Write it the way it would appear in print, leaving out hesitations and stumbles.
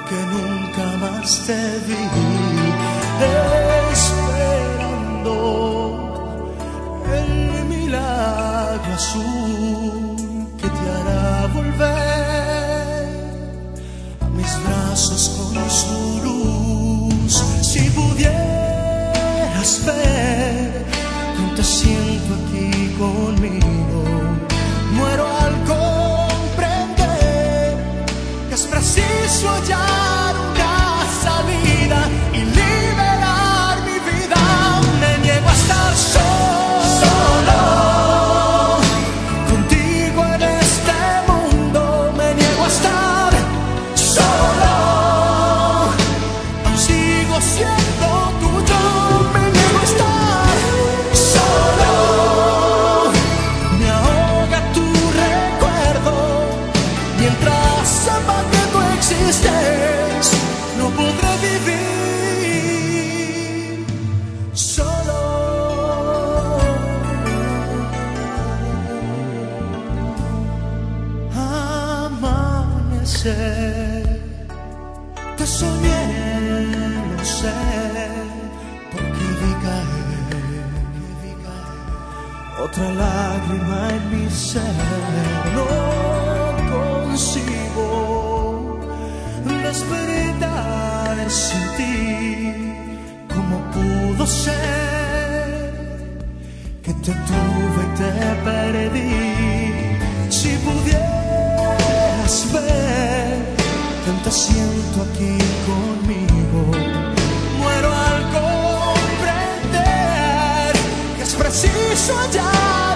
que nunca más te vi, esperando el milagro azul que te hará volver a mis brazos con su luz. Si pudieras ver que te siento aquí conmigo, muero al comprender que es preciso hallar una salida y liberar mi vida. Me niego a estar solo contigo en este mundo. Me niego a estar solo, aún sigo siendo tuyo. Me niego a estar solo, me ahoga tu recuerdo mientras sepa que tú existes. No podré vivir solo. Amanecer, te soñé, lo sé, porque vi caer otra lágrima en mi ser. No consigo despertar sin ti. ¿Cómo pudo ser que te tuve y te perdí? Si pudieras ver que te siento aquí conmigo, muero al comprender que es preciso hallar